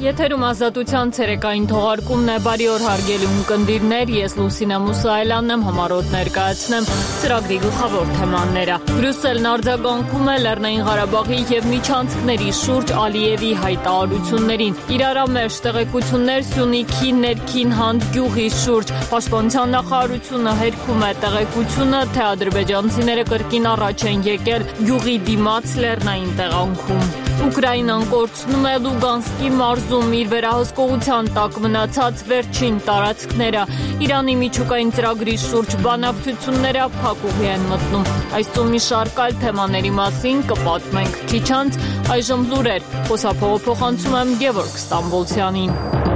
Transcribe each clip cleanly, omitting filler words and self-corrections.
Եթերում ազատության ցերեկային թողարկումն է, բարի օր հարգելի ունկնդիրներ, ես Լուսինե Մուսայելյանն եմ, համառոտ ներկայացնեմ ծրագրի գլխավոր թեմաները։ Բրյուսելն արձագանքում է Լեռնային Ղարաբաղի եւ միջանցքների շուրջ Ալիևի հայտարարություններին։ Իրարամերժ տեղեկություններ Սյունիքի ներքին հանդգյուղի շուրջ։ Պաշտպանության նախարարությունը հերքում է տեղեկությունը, թե ադրբեջանցիները կրկին առաջ են եկել գյուղի դիմաց լեռնային տեղանքում։ Ուկրաինան կորցնում է Լուգանսկի մարզում իր վերահսկողության տակ մնացած վերջին տարածքները։ Իրանի միջուկային ծրագրի շուրջ բանակցությունները փակուղի են մտնում։ Այսօր մի շարք այլ թեմաների մասին կպատմենք քիչ անց, այժմ լուրեր։ Խոսափողը փոխանցում եմ Գևորգ Ստամբոլցյանին։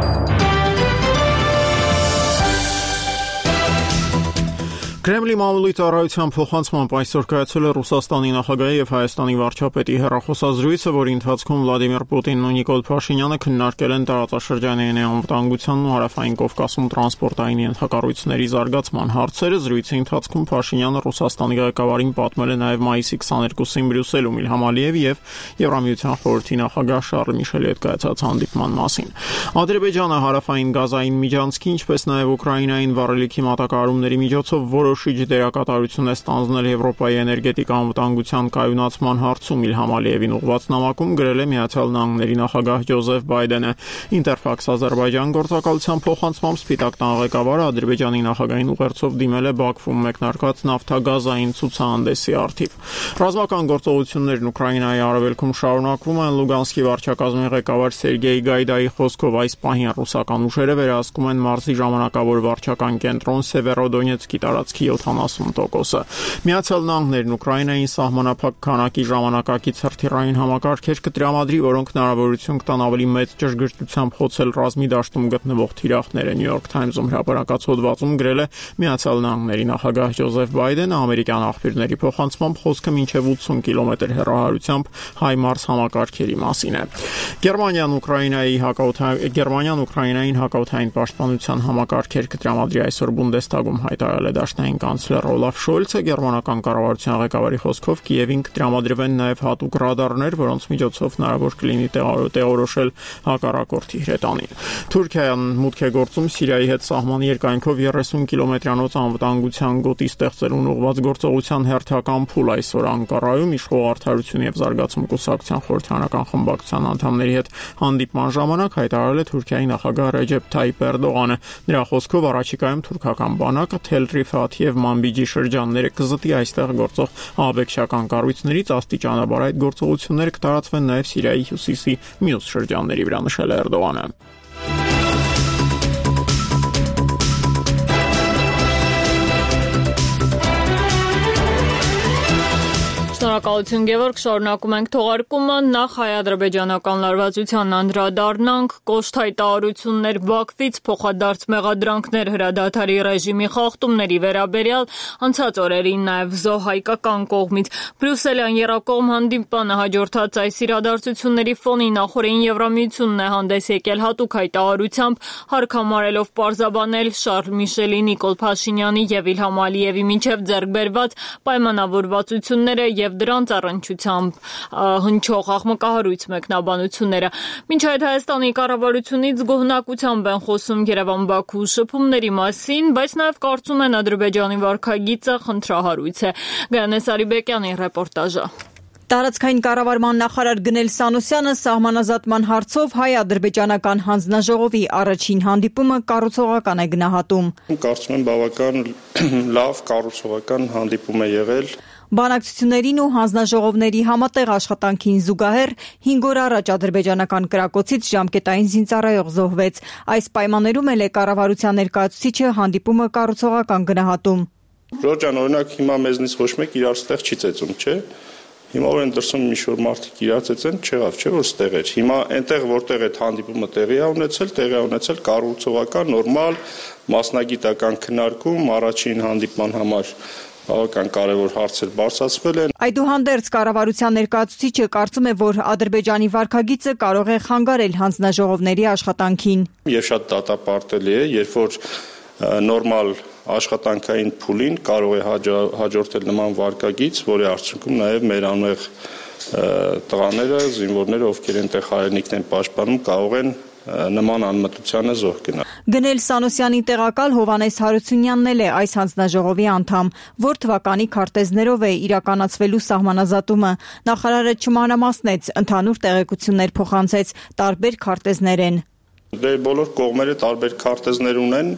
Կրեմլի մամուլի ծառայության փոխանցմամբ այսօր կայացել է Ռուսաստանի նախագահի եւ Հայաստանի վարչապետի հեռախոսազրույցը, որի ընթացքում Վլադիմիր Պուտինն ու Նիկոլ Փաշինյանը քննարկել են տարածաշրջանային անվտանգությանն ու հարավային Կովկասում տրանսպորտային ենթակառույցների զարգացման հարցերը։ Զրույցի ընթացքում Փաշինյանը Ռուսաստանի ղեկավարին պատմել է նաեւ մայիսի 22-ին Բրյուսելում Իլհամ Ալիևի եւ Եվրամիության խորհրդի նախագահ Շարլ Միշելի հետ կայացած հանդիպման մասին։ Ադրբեջանը հարավային Գազային միջանցքի, ինչպես նաեւ Ուկրաինային վառելիքի մատակարարումների միջոցով որոշիչ դերակատարություն է ստանձնել Եվրոպայի էներգետիկ անվտանգության կայունացման հարցում։ Իլհամ Ալիևին ուղղված նամակում գրել է Միացյալ Նահանգների նախագահ Ջոզեֆ Բայդենը։ Ինտերֆաքս Ադրբեջան գործակալության փոխանցմամբ Սպիտակ տան ղեկավարը Ադրբեջանի նախագահին ուղերձով դիմել է Բաքվում մեկնարկած նավթագազային ցուցահանդեսի առթիվ։ Ռազմական գործողություններն Ուկրաինայի արևելքում շարունակվում են։ Լուգանսկի վարչակազմի ղեկավար Սերգեյ Գայդայի խոսքով այս պահին ռուսական ուժերը վերահսկում են մարզի ժամանակավոր վարչական կենտրոն Սևերոդոնեցկի տարածքի 70%-ը։ Միացյալ Նահանգներն Ուկրաինային սահմանափակ քանակի ժամանակակից հրթիռային համակարգեր կտրամադրի, որոնք հնարավորություն կտան ավելի մեծ ճշգրտությամբ խոցել ռազմի դաշտում գտնվող թիրախները։ New York Times-ում հրապարակած հոդվածում գրել է Միացյալ Նահանգների նախագահ Ջոզեֆ Բայդենը ամերիկյան աղբյուրների փոխանցմամբ խոսքը մինչև 80 կիլոմետր հեռահարությամբ HIMARS համակարգերի մասին է։ Գերմանիան Ուկրաինային հակաօդային պաշտպանության համակարգեր կտրամադրի այսօր Բունդեսթագում հայտարարել է դաշնային կանցլեր Օլաֆ Շոլցը։ Գերմանական կառավարության ղեկավարի խոսքով Կիևին կտրամադրվեն նաև հատուկ ռադարներ, որոնց միջոցով հնարավոր կլինի տեղորոշել հակառակորդի հրետանին։ Թուրքիան մուտք է գործում Սիրիայի հետ սահմանի երկայնքով 30 կիլոմետրանոց անվտանգության գոտի ստեղծելուն ուղղված գործողության հերթական փուլ այսօր Անկարայում իշխող Արդարություն եւ զարգացում կուսակցության խորհրդարանական խմբակցության անդամների հետ հանդիպման ժամանակ հայտարարել է Թուրքիայի նախագահ Ռեջեփ Թայիփ Էրդողանը։ Նրա խոսքով առաջիկայում թուրքական բանակը Թել Ռիֆաթ եւ Մանբիջի շրջանները կզտի այստեղ գործող ահաբեկչական կառույցներից աստիճանաբար այդ գործողությունները կտարածվեն նաեւ Սիրիայի հյուսիսի մյուս շրջանների վրա, նշել է Էրդողանը։ Շնորհակալություն Գևորգ, շարունակում ենք թողարկումը, նախ հայ-ադրբեջանական լարվածության անդրադառնանք, կոշտ հայտարարություններ Բաքվից, փոխադարձ մեղադրանքներ հրադադարի ռեժիմի խախտումների վերաբերյալ, անցած օրերին նաև զոհ-հայկական կողմից։ Բրյուսելյան եռակողմ հանդիպանը հաջորդած այս իրադարձությունների ֆոնին նախորդին Եվրամիությունն է հանդես եկել հատուկ հայտարարությամբ, հարկամարելով պարզաբանել Շարլ Միշելի, Նիկոլ Փաշինյանի եւ Իլհամ Ալիևի միջև ձեռք բերված պայմանավորվածությունները եւ դրանց առնչությամբ հնչող աղմկահարույց մեկնաբանությունները։ Մինչ այդ Հայաստանի կառավարությունից գոհնակությամբ են խոսում Երևան-Բաքու շփումների մասին, բայց նաեւ կարծում են Ադրբեջանի վարքագիծը խնդրահարույց է։ Գայանե Սարիբեկյանի ռեպորտաժը։ Տարածքային կառավարման նախարար Գնել Սանոսյանը սահմանազատման հարցով հայ-ադրբեջանական հանձնաժողովի առաջին հանդիպումը կառուցողական է գնահատում։ Կարծում եմ բավական լավ կառուցողական հանդիպում է եղել։ Բանակցություններին ու հանձնաժողովների համատեղ աշխատանքին զուգահեռ 5 օր առաջ ադրբեջանական կրակոցից ժամկետային զինծառայող զոհվեց։ Այս պայմաններում էլ է կառավարության ներկայացուցիչը հանդիպումը կառուցողական գնահատում։ Ժորժան, օրինակ հիմա մեզնից ոչ մեկ իրար ստեղ չի ծեծում, չէ՞։ Հիմա որ են դրսում ինչ-որ մարդիկ իրար ծեծեն, չեղավ, չէ՞ որ ստեղ էր։ Հիմա այնտեղ որտեղ այդ հանդիպումը տեղի է ունեցել կառուցողական, նորմալ, մասնագիտական քննարկում, առաջին հանդիպման համար բավական կարևոր հարցեր բարձրացվել են։ Այդուհանդերձ կառավարության ներկայացուցիչը կարծում է, որ Ադրբեջանի վարքագիծը կարող է խանգարել հանձնաժողովների աշխատանքին։ Եվ շատ դատապարտելի է, երբ որ նորմալ աշխատանքային փուլին կարող է հաջորդել նման վարկագիծ, որի արդյունքում նաև մեր անմեղ տղաները, զինվորները, ովքեր այնտեղ հայրենիքն են պաշտպանում, կարող են նման անմտությանը զոհ գնալ։ Գնել Սանոսյանի տեղակալ Հովանես Հարությունյանն էլ է այս հանձնաժողովի անդամ, որ թվականի քարտեզներով է իրականացվելու սահմանազատումը։ Նախարարը չմանրամասնեց, ընդհանուր տեղեկություններ փոխանցեց, տարբեր քարտեզներ են։ Դե բոլոր կողմերը տարբեր քարտեզներ ունեն,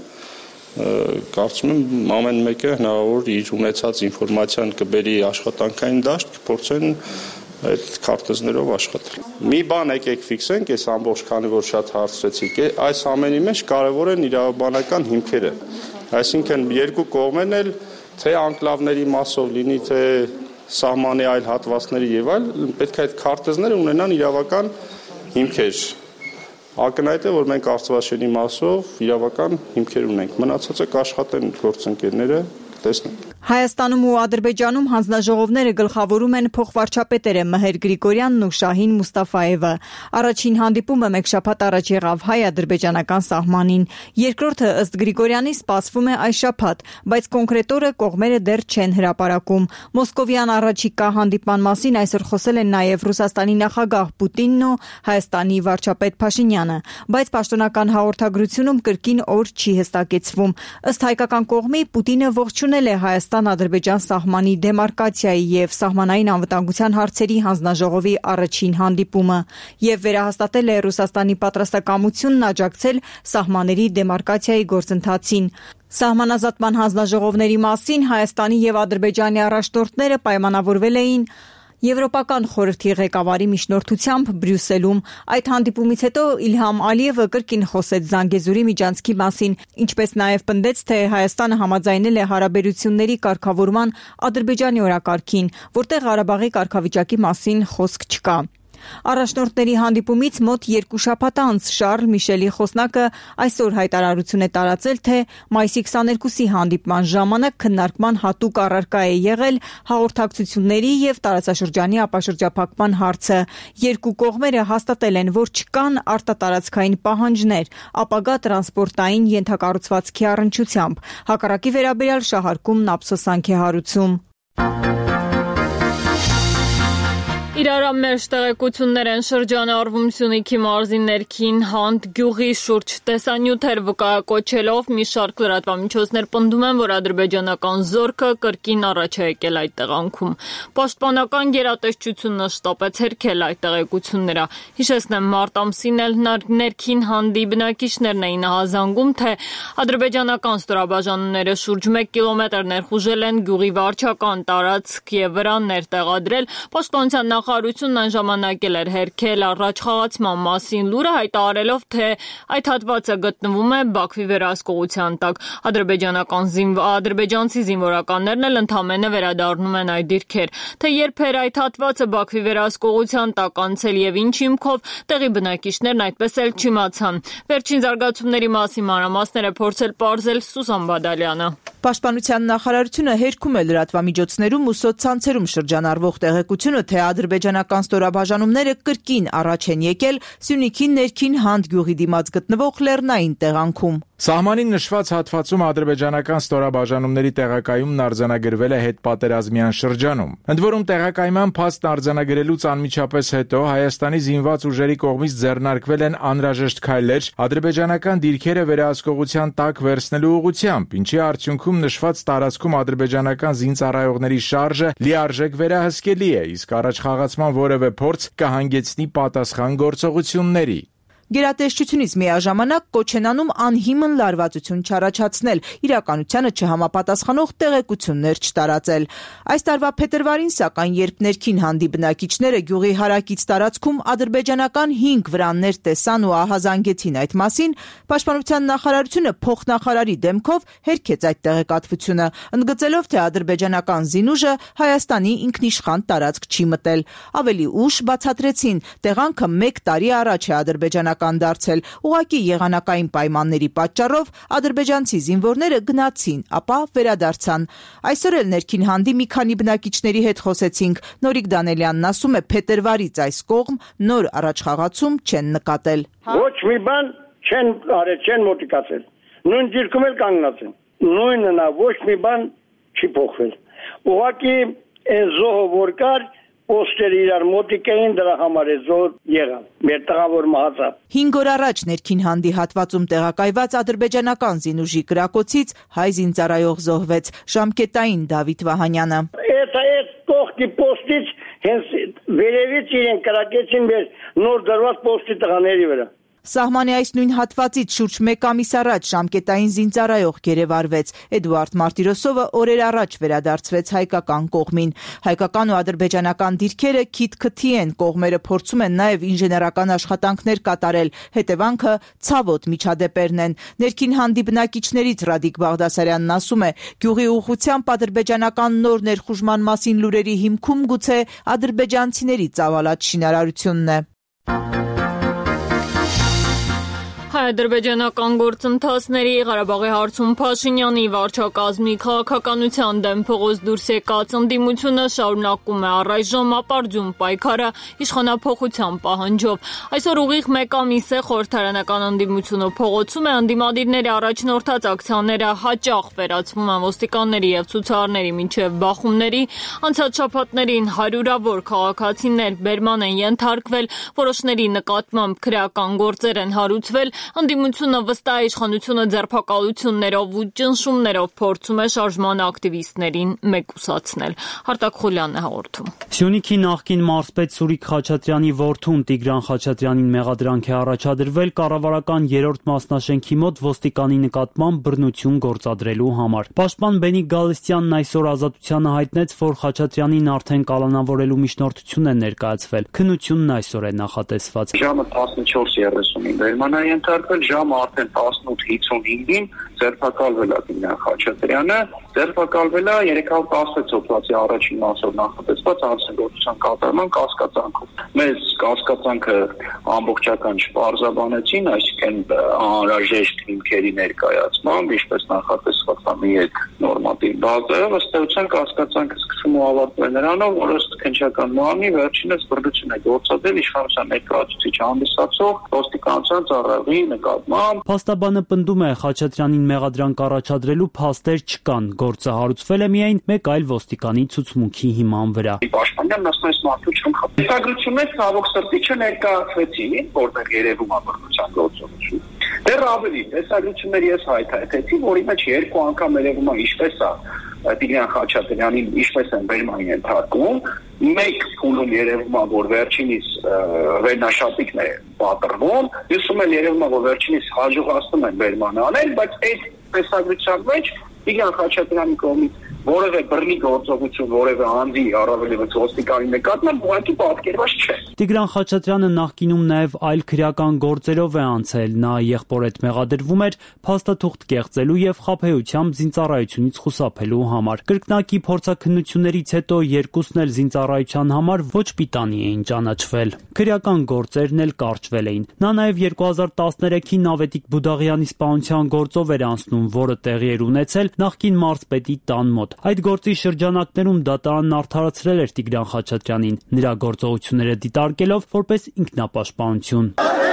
կարծում եմ ամեն մեկը հնարավոր իր ունեցած ինֆորմացիան կբերի աշխատանքային դաշտ, կփորձեն այդ քարտեզներով աշխատել։ Մի բան եկեք ֆիքսենք, այս ամբողջ քանի որ շատ հարցրեցիք, այս ամենի մեջ կարևոր են իրավաբանական հիմքերը։ Այսինքն երկու կողմերն էլ թե անկլավների մասով լինի, թե սահմանի այլ հատվածների եւ այլ, պետք է այդ քարտեզները ունենան իրավական հիմքեր։ Ակնհայտ է, որ մենք Արցախաշենի մասով իրավական հիմքեր ունենք։ Մնացածը կաշխատեն գործընկերները, տեսնենք։ Հայաստանում ու Ադրբեջանում հանձնաժողովները գլխավորում են փոխվարչապետերը Մհեր Գրիգորյանն ու Շահին Մուստաֆաևը։ Առաջին հանդիպումը մեկ շաբաթ առաջ եղավ հայ-ադրբեջանական սահմանին։ Երկրորդը ըստ Գրիգորյանի սպասվում է այս շաբաթ, բայց կոնկրետ օրը կողմերը դեռ չեն հրապարակում։ Մոսկովյան առաջիկա հանդիպման մասին այսօր խոսել են նաև Ռուսաստանի նախագահ Պուտինն ու Հայաստանի վարչապետ Փաշինյանը, բայց պաշտոնական հաղորդագրությունում կրկին օր չի հստակեցվում։ Ըստ հայկական կողմի Պուտինը ողջունել է Հայաստան-Ադրբեջան սահմանի դեմարկացիայի եւ սահմանային անվտանգության հարցերի հանձնաժողովի առաջին հանդիպումը եւ վերահաստատել է Ռուսաստանի պատրաստակամությունն աջակցել սահմանների դեմարկացիայի գործընթացին։ Սահմանազատման հանձնաժողովների մասին Հայաստանի եւ Ադրբեջանի առաջնորդները պայմանավորվել էին Եվրոպական խորհրդի ղեկավարի միջնորդությամբ Բրյուսելում։ Այդ հանդիպումից հետո Իլհամ Ալիևը կրկին խոսեց Զանգեզուրի միջանցքի մասին, ինչպես նաև պնդեց, թե Հայաստանը համաձայնել է հարաբերությունների կարգավորման Ադրբեջանի օրակարգին, որտեղ Ղարաբաղի կարգավիճակի մասին խոսք չկա։ Առաջնորդների հանդիպումից մոտ 2 շաբաթ անց Շարլ Միշելի խոսնակը այսօր հայտարարություն է տարածել, թե մայիսի 22-ի հանդիպման ժամանակ քննարկման հատուկ առարկա է եղել հաղորդակցությունների եւ տարածաշրջանի ապաշրջափակման հարցը։ Երկու կողմերը հաստատել են, որ չկան արտատարածքային պահանջներ ապագա տրանսպորտային ենթակառուցվածքի առնչությամբ։ Հակառակի վերաբերյալ շահարկումն ափսոսանք է հարուցում։ Իրարամերժ տեղեկություններ են շրջանառվում Սյունիքի մարզի ներքին Հանդ գյուղի շուրջ տեսանյութեր վկայակոչելով մի շարք լրատվամիջոցներ պնդում են, որ ադրբեջանական զորքը կրկին առաջ է եկել այդ տեղանքում։ Պաշտպանական գերատեսչությունը շտապեց հերքել այդ տեղեկությունները։ Հիշեցնեմ, մարտ ամսին էլ ներքին Հանդի բնակիչներն էին ահազանգում, թե ադրբեջանական ստորաբաժանումները շուրջ 1 կիլոմետր ներխուժել են գյուղի վարչական տարածք եւ վրաններ տեղադրել։ Պաշտպանության նախարարությունն այն ժամանակ էլ էր հերքել առաջխաղացման մասին լուրը, հայտարարելով, թե այդ հատվածը գտնվում է Բաքվի վերահսկողության տակ։ Ադրբեջանցի զինվորականներն էլ ընդամենը վերադառնում են այդ դիրքեր։ Թե երբ էր այդ հատվածը Բաքվի վերահսկողության տակ անցել եւ ինչ հիմքով, տեղի բնակիչներն այդպես էլ չիմացան։ Վերջին զարգացումների մասին մանրամասները փորձել պարզել Սուսան Բադալյանը։ Պաշտպանության նախարարությունը հերքում է լրատվամիջոցներում ու սոցցանցերում շրջանառվող տեղեկությունը, թե ադրբեջանական ստորաբաժանումները կրկին առաջ են եկել Սյունիքի ներքին Հանդ գյուղի դիմաց գտնվող լեռնային տեղանքում։ Սահմանին նշված հատվածում ադրբեջանական ստորաբաժանումների տեղակայումն արձանագրվել է հետպատերազմյան շրջանում։ Ընդ որում տեղակայման փաստն արձանագրելուց անմիջապես հետո Հայաստանի զինված ուժերի կողմից ձեռնարկվել են անհրաժեշտ քայլեր ադրբեջանական դիրքերը վերահսկողության տակ վերցնելու ուղղությամբ, ինչի արդյունքում նշված տարածքում ադրբեջանական զինծառայողների շարժը լիարժեք վերահսկելի է, իսկ առաջխաղացման որևէ փորձ կհանգեցնի պատասխան գործողությունների։ Գերատեսչությունից միաժամանակ կոչ են անում անհիմն լարվածություն չառաջացնել, իրականությանը չհամապատասխանող տեղեկություններ չտարածել։ Այս տարվա փետրվարին, սակայն, երբ ներքին Հանդի բնակիչները գյուղի հարակից տարածքում ադրբեջանական 5 վրաններ տեսան ու ահազանգեցին այդ մասին, Պաշտպանության նախարարությունը փոխնախարարի դեմքով հերքեց այդ տեղեկատվությունը, ընդգծելով, թե ադրբեջանական զինուժը Հայաստանի ինքնիշխան տարածք չի մտել։ Ավելի ուշ բացատրեցին, տեղանքը 1 տարի առաջ է ադրբեջանական դարձել, ուղղակի եղանակային պայմանների պատճառով ադրբեջանցի զինվորները գնացին, ապա վերադարձան։ Այսօր էլ ներքին Հանդի մի քանի բնակիչների հետ խոսեցինք։ Նորիկ Դանելյանն ասում է, փետրվարից այս կողմ նոր առաջխաղացում չեն նկատել։ Ոչ մի բան չեն արել, չեն մոտիկացել։ Նույն դիրքում էլ կանգնած են։ նույնն է, ոչ մի բան չի փոխվել։ Ուղղակի այն զոհը որ կար, պոստերը իրար մոտիկ էին, դրա համար է զոհ եղավ, մեր տղան որ մահացավ։ 5 օր առաջ ներքին հանդիհատվածում տեղակայված ադրբեջանական զինուժի կրակոցից հայ զինծառայող զոհվեց, ժամկետային Դավիթ Վահանյանը։ Այդ կողքի պոստից հենց վերևից իրեն կրակեցին մեր նոր դրված պոստի տղաների վրա։ Սահմանի այս նույն հատվածից շուրջ 1 ամիս առաջ ժամկետային զինծառայող գերեվարվեց։ Էդուարդ Մարտիրոսովը օրեր առաջ վերադարձվեց հայկական կողմին։ Հայկական ու ադրբեջանական դիրքերը քիթ-քթի են, կողմերը փորձում են նաև ինժեներական աշխատանքներ կատարել, հետևանքը ցավոտ միջադեպերն են։ Ներքին հանդի բնակիչներից Ռադիկ Բաղդասարյանն ասում է, գյուղի ուղղությամբ ադրբեջանական նոր ներխուժման մասին լուրերի հիմքում գուցե ադրբեջանցիների ծավալած շինարարությունն է։ Հայ-ադրբեջանական գործընթացների Ղարաբաղի հարցում Փաշինյանի վարչակազմի քաղաքականության դեմ փողոց դուրս եկած ընդդիմությունը շարունակում է առայժմ ապարդյուն պայքարը իշխանափոխության պահանջով։ Այսօր ուղիղ 1 ամիս է խորհրդարանական ընդդիմությունը փողոցում է, ընդդիմադիրների առաջնորդած ակցիաները հաճախ վերածվում են ոստիկանների եւ ցուցարարների մինչեւ բախումների։ Անցած շաբաթներին հարյուրավոր քաղաքացիներ բերման են ենթարկվել, որոշների նկատմամբ քրեական գործեր են հարուցվել։ Ընդդիմությունը վստահ իշխանությունը ձերբակալություններով ու ճնշումներով փորձում է շարժման ակտիվիստներին մեկուսացնել։ Հարտակ Խուլյանն է հաղորդում։ Սյունիքի նախկին մարզպետ Սուրիկ Խաչատրյանի որդուն Տիգրան Խաչատրյանին մեղադրանք է առաջադրվել կառավարական 3-րդ մասնաշենքի մոտ ոստիկանի նկատմամբ բռնություն գործադրելու համար։ Պաշտպան Բենիկ Գալստյանն այսօր Ազատությանը հայտնեց, որ Խաչատրյանին արդեն կալանավորելու միջնորդություն է ներկայացվել։ Քննությունն այսօր է նախատեսված։ Ժամը 14:30-ին վերման է ենթարկվել, ժամը արդեն 18:55-ին ձերբակալվել է Տիգրան Խաչատրյանը, ձերբակալվել է 316 հոդվածի առաջին մասով նախատեսված հանցագործության կատարման կասկածանքով։ Մեզ կասկածանքը ամբողջական չպարզաբանեցին, այսինքն անհրաժեշտ հիմքերի ներկայացմամբ, ինչպես նախատեսված է մի նորմատիվ բազայով, ըստ էության կասկածանքը սկսում ու ավարտվել նրանով, որ ըստ քննչական նորմի վերջինս բռնություն է գործադրել իշխանության ներկայացուցիչ հանդիսացող ոստիկանության ծառայողի նկատմամբ։ Փաստաբանը պնդում է, Խաչատրյանին մեղադրանք առաջադրելու փաստեր չկան, գործը հարուցվել է միայն մեկ այլ ոստիկանի ցուցմունքի հիման վրա։ Պաշտպանյանն ասում է մարդու չխփ։ Հետագրություններ ցավոք սրտի չներկայացվեցին, որտեղ երևում է բռնության գործողություն։ Դեռ ավելի, տեսագրություններ ես հայտարարեցի, որի մեջ 2 անգամ երևում է ինչպես է Տիգրան Խաչատրյանին ինչպես են բերման ենթարկում, մեկ փուլում երևում է, որ վերջինիս վերնաշապիկն է պատրվում, մյուսում էլ երևում է, որ վերջինիս հաջողացնում են բերման անել, բայց այդ տեսագրության մեջ Տիգրան Խաչատրյանի կողմից որևէ բռնի գործողություն, որևէ անձի առավելևս ոստիկանի նկատմամբ ուղղակի պատկերված չէ։ Տիգրան Խաչատրյանը նախկինում նաև այլ քրեական գործերով է անցել, նա եղբորեդ մեղադրվում էր փաստաթուղթ կեղծելու եւ խաբեությամբ զինծառայությունից խուսափելու համար։ Կրկնակի փորձաքննություններից հետո երկուսն էլ զինծառայության համար ոչ պիտանի էին ճանաչվել։ Քրեական գործերն էլ կարճվել էին։ Նա նաև 2013-ին Ավետիք Բուդաղյանի սպանության գործով էր անցնում, որը տեղի էր ունեցել նախկին մարզպետի տան մոտ։ Այդ գործի շրջանակներում դատարանն արդարացրել էր Տիգրան Խաչատրյանին, նրա գործողությունները դիտարկելով որպես ինքնապաշտպանություն։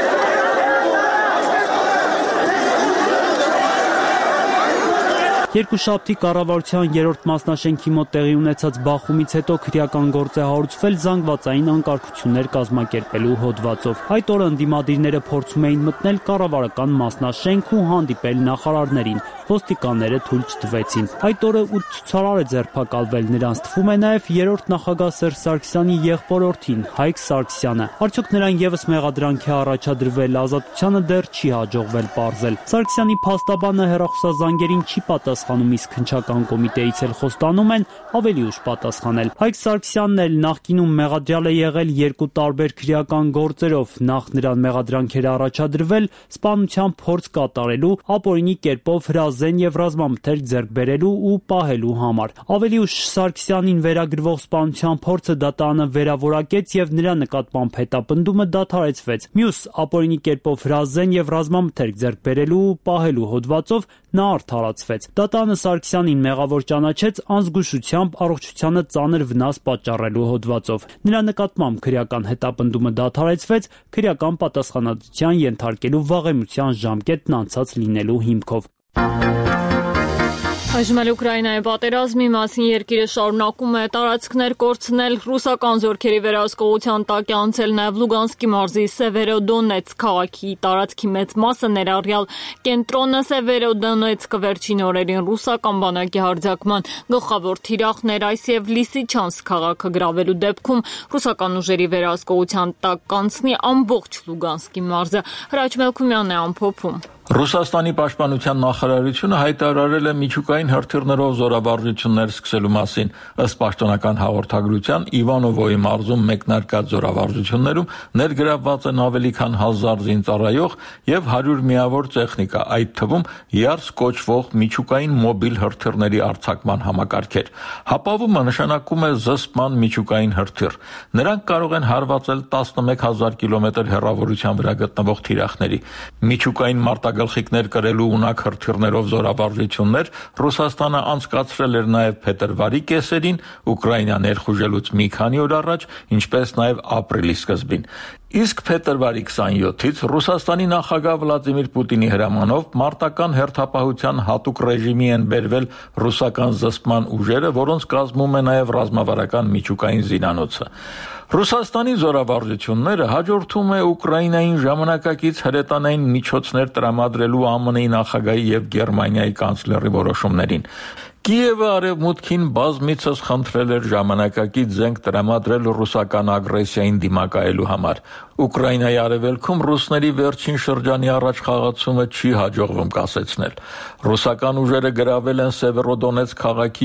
Երկուշաբթի կառավարության 3-րդ մասնաշենքի մոտ տեղի ունեցած բախումից հետո քրեական գործ է հարուցվել զանգվածային անկարգություններ կազմակերպելու հոդվածով։ Այդ օրը ընդդիմադիրները փորձում էին մտնել կառավարական մասնաշենք ու հանդիպել նախարարներին։ Ոստիկանները թույլ չտվեցին։ Այդ օրը 8 ցուցարար է ձերբակալվել, նրանց թվում է նաև 3-րդ նախագահ Սերժ Սարգսյանի եղբորորդին Հայկ Սարգսյանը։ Արդյոք նրան եւս մեղադրանք է առաջադրվել, Ազատությանը դեռ չի հաջողվել պարզել։ Սարգսյանի փաստաբանը հեռախոսազանգերին չի պատասխանում, իսկ քննչական կոմիտեից էլ խոստանում են ավելի ուշ պատասխանել։ Հայկ Սարգսյանն էլ նախկինում մեղադրյալ է եղել 2 տարբեր քրեական գործերով, նախ նրան մեղադրանքեր առաջադրվել սպանության փորձ կատարելու, ապօրինի կերպով հրազեն եւ ռազմամթերք ձեռք բերելու ու պահելու համար։ Ավելի ուշ Սարգսյանին վերագրվող սպանության փորձը դատարանը վերավորակեց եւ նրա նկատմամբ հետապնդումը դադարեցվեց։ Մյուս ապօրինի կերպով հրազեն եւ ռազմամթերք ձեռք բերելու ու պահելու հոդվածով նա արդարացվեց։ Դատարանը Սարգսյանին մեղավոր ճանաչեց անզգուշությամբ առողջությանը ծանր վնաս պատճառելու հոդվածով։ Նրա նկատմամբ քրեական հետապնդումը դադարեցվեց քրեական պատասխանատվության ենթարկելու վաղեմության ժամկետն անցած լինելու հիմքով։ Այժմ Ուկրաինայի պատերազմի մասին երկիրը շարունակում է տարածքներ կորցնել, ռուսական զորքերի վերահսկողության տակ է անցել նաև Լուգանսկի մարզի Սևերոդոնեցկ քաղաքի տարածքի մեծ մասը, ներառյալ կենտրոնը Սևերոդոնեցկը վերջին օրերին ռուսական բանակի հարձակման գլխավոր թիրախներ, այս եւ Լիսիչանսկ քաղաքը գրավելու դեպքում ռուսական ուժերի վերահսկողության տակ կանցնի ամբողջ Լուգանսկի մարզը։ Հրաչ Մելքումյանն է ամփոփում։ Ռուսաստանի պաշտպանության նախարարությունը հայտարարել է միջուկային հրթիռներով զորավարժություններ սկսելու մասին։ Ըստ պաշտոնական հաղորդագրության, Իվանովոյի մարզում մեկնարկած զորավարժություններում ներգրավված են ավելի քան 1000 զինծառայող եւ 100 միավոր տեխնիկա, այդ թվում ԵԱՐՍ կոչվող միջուկային մոբիլ հրթիռների արձակման համակարգեր։ Հապավումը նշանակում է զսպման միջուկային հրթիռ։ Նրանք կարող են հարվածել 11000 կիլոմետր հեռավորության վրա գտնվող թիրախների։ Միջուկային գլխիկներ կրելու ունակ հրթիռներով զորավարժություններ Ռուսաստանը անցկացրել էր նաև փետրվարի կեսերին, Ուկրաինա ներխուժելուց մի քանի օր առաջ, ինչպես նաև ապրիլի սկզբին։ Իսկ փետրվարի 27-ից Ռուսաստանի նախագահ Վլադիմիր Պուտինի հրամանով մարտական հերթապահության հատուկ ռեժիմի են բերվել ռուսական զսպման ուժերը, որոնց կազմում է նաև ռազմավարական միջուկային զինանոցը։ Ռուսաստանի զորավարժությունները հաջորդում է Ուկրաինային ժամանակակից հրետանային միջոցներ տրամադրելու ԱՄՆ-ի նախագահի եւ Գերմանիայի կանցլերի որոշումներին։ Կիևը արևմուտքին բազմիցս խնդրել էր ժամանակակից զենք տրամադրել ռուսական ագրեսիային դիմակայելու համար։ Ուկրաինայի արևելքում ռուսների վերջին շրջանի առաջխաղացումը չի հաջողվում կասեցնել։ Ռուսական ուժերը գրավել են Սևերոդոնեցկ քաղաքի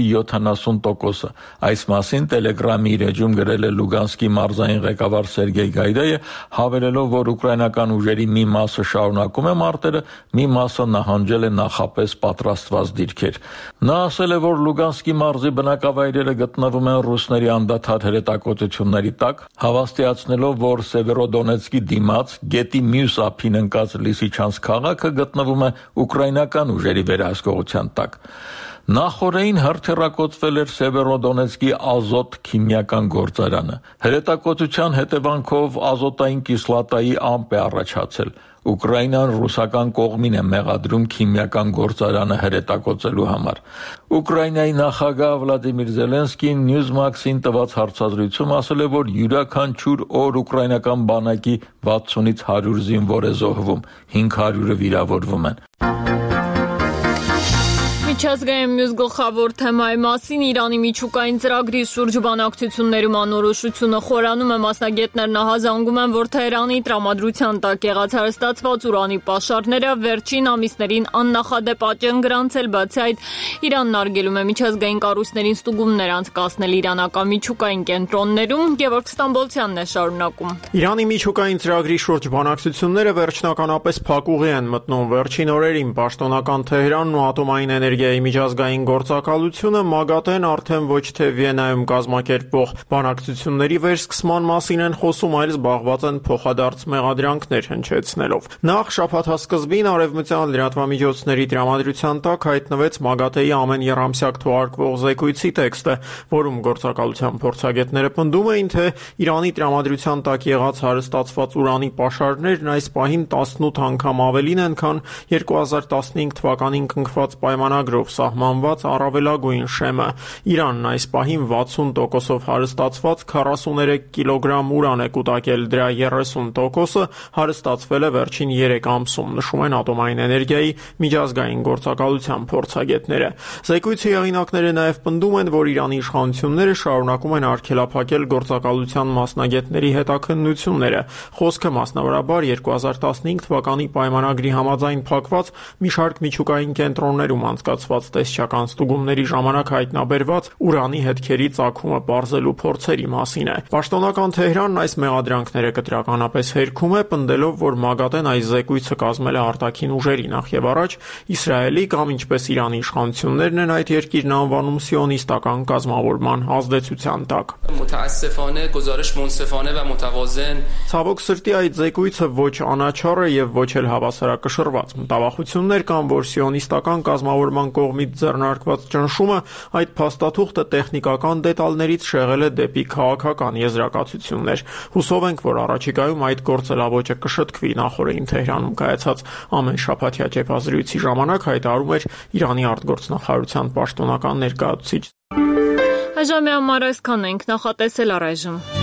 70%-ը։ Այս մասին Telegram-ի իր էջում գրել է Լուգանսկի մարզային ղեկավար Սերգեյ Գայդայը, հավելելով, որ ուկրաինական ուժերի մի մասը շարունակում է մարտերը, մի մասը նահանջել է նախապես պատրաստված դիրքեր։ Նա ասել է, որ Լուգանսկի մարզի բնակավայրերը գտնվում են ռուսների անդադար հրետակոծությունների տակ, հավաստիացնելով, որ Սևերոդոնեցկի դիմաց գետի մյուս ափին ընկած Լիսիչանսկ քաղաքը գտնվում է ուկրաինական ուժերի վերահսկողության տակ։ Նախորդին հրթիռակոծվել էր Սևերոդոնեցկի ազոտ քիմիական գործարանը։ Հրետակոծության հետևանքով ազոտային կիսլատայի ամպ է առաջացել։ Ուկրաինան ռուսական կողմին է մեղադրում քիմիական գործարանը հրետակոծելու համար։ Ուկրաինայի նախագահ Վլադիմիր Զելենսկին Newsmax-ին տված հարցազրույցում ասել է, որ յուրաքանչյուր օր ուկրաինական բանակի 60-ից 100 զինվոր է զոհվում, 500-ը վիրավորվում են։ Միջազգային մյուս գլխավոր թեմայի մասին Իրանի միջուկային ծրագրի շուրջ բանակցություններում անորոշությունը խորանում է, մասնագետներն ահազանգում են, որ Թեհրանի տրամադրության տակ եղած հարստացված ուրանի պաշարները վերջին ամիսներին աննախադեպ աճ են գրանցել, բացի այդ Իրանն արգելում է միջազգային կառույցներին ստուգումներ անցկացնել իրանական միջուկային կենտրոններում։ Գևորգ Ստամբոլցյանն է շարունակում։ Իրանի միջուկային ծրագրի շուրջ բանակցությունները վերջնականապես փակուղի են մտնում։ Վերջին օրերին պաշտոնական Թեհրանն ու ատոմային էներգիայի միջազգային գործակալությունը ՄԱԳԱՏԵ-ն արդեն ոչ թե Վիեննայում կազմակերպվող բանակցությունների վերսկսման մասին են խոսում, այլ զբաղված են փոխադարձ մեղադրանքներ հնչեցնելով։ Նախ շաբաթասկզբին արևմտյան լրատվամիջոցների տրամադրության տակ հայտնվեց ՄԱԳԱՏԵ-ի ամեն եռամսյակ թողարկվող զեկույցի տեքստը, որում գործակալության փորձագետները պնդում էին, թե Իրանի տրամադրության տակ եղած հարստացված ուրանի պաշարներն այս պահին 18 անգամ ավելին են, քան 2015 թվականին կնքված պայմանագրով սահմանված առավելագույն շեմը։ Իրանն այս պահին 60%-ով հարստացված 43 կիլոգրամ ուրան է կուտակել, դրա 30%-ը հարստացվել է վերջին 3 ամսում, նշում են ատոմային էներգիայի միջազգային գործակալության փորձագետները։ Զեկույցի հեղինակները նաև պնդում են, որ Իրանի իշխանությունները շարունակում են արգելափակել գործակալության մասնագետների հետաքննությունները։ Խոսքը մասնավորաբար 2015 թվականի պայմանագրի համաձայն փակված մի շարք միջուկային կենտրոններում անցկացված տեսչական ստուգումների ժամանակ հայտնաբերված ուրանի հետքերի ծագումը պարզելու փորձերի մասին է։ Պաշտոնական Թեհրանն այս մեղադրանքները կտրականապես հերքում է, պնդելով, որ ՄԱԳԱՏԵ-ն այս զեկույցը կազմել է արտաքին ուժերի նախ եւ առաջ Իսրայելի կամ ինչպես Իրանի իշխանություններն են այդ երկիրն անվանում սիոնիստական կազմավորման ազդեցության տակ։ Ցավոք սրտի այդ զեկույցը ոչ անաչառ է եւ ոչ էլ հավասարակշռված։ Մտավախություններ կան, որ սիոնիստական կազմավորման կողմից ձեռնարկված ճնշումը այդ փաստաթուղթը տեխնիկական դետալներից շեղել է դեպի քաղաքական եզրակացություններ։ Հուսով ենք, որ առաջիկայում այդ գործելավոճը կշտկվի, նախորդին Թեհրանում կայացած ամենշաբաթյա ճեպազրույցի ժամանակ հայտարարում էր Իրանի արտգործնախարարության պաշտոնական ներկայացուցիչ։ Այժմ համար այսքան ենք նախատեսել առայժմ։